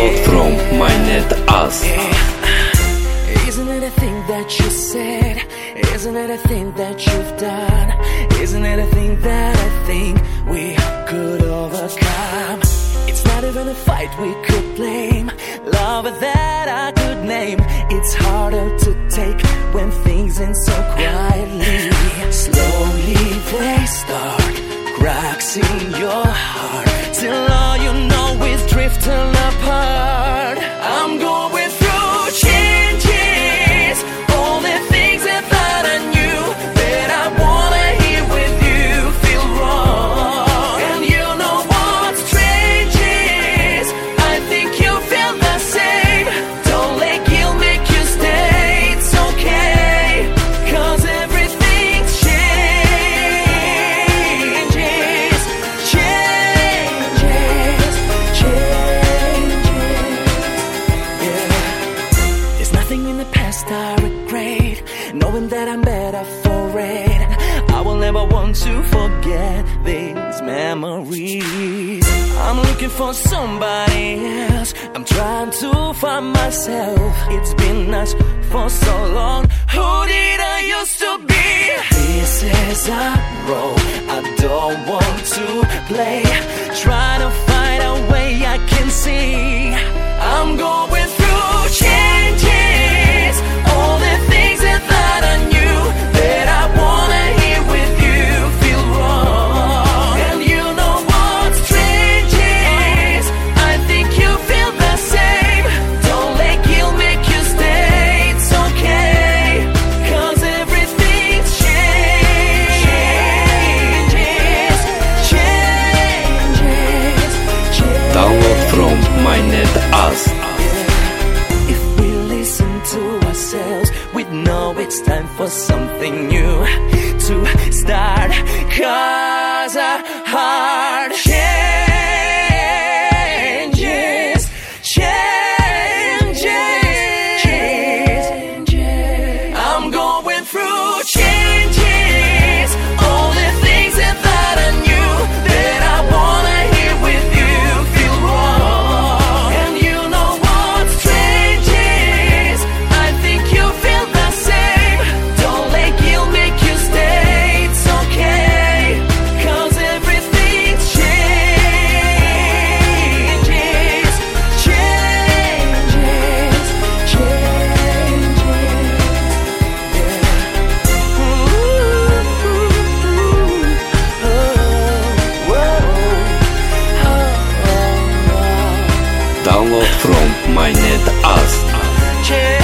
Download from MyNetAs. Isn't it a thing that you said? Isn't it a thing that you've done? Isn't it a thing that I think we could overcome? It's not even a fight we could blame, love that I could name. It's harder to take when things end so quietly. Slowly they start, cracks in your heart, till all you know is drifting apart. I'm going through changes, all the things that I knew that I wanna hear with you feel wrong. And you know what's strange is, I think you feel the same. Don't let guilt make you stay, it's okay, 'cause everything changes, yeah. There's nothing in the past I regret, knowing that I'm better for it. I will never want to forget these memories. I'm looking for somebody else, I'm trying to find myself. It's been us for so long, who did I used to be? This is a role I don't want to play, trying to find a way I can see. I'm going through changes, all the things that I knew that I wanna hear with you feel wrong. And you know what's strange is, I think you feel the same. Don't let guilt make you stay, it's okay, 'cause everything changes. Download from MyNetAs. If we listen to ourselves, we'd know it's time for something new to start, 'cause our heart changes. I'm going through changes, all the things that I knew that I wanna hear with you feel wrong. And you know what's strange is, I think you feel the same. Don't let guilt make you stay, it's okay, 'cause everything changes. Download from MyNetAs.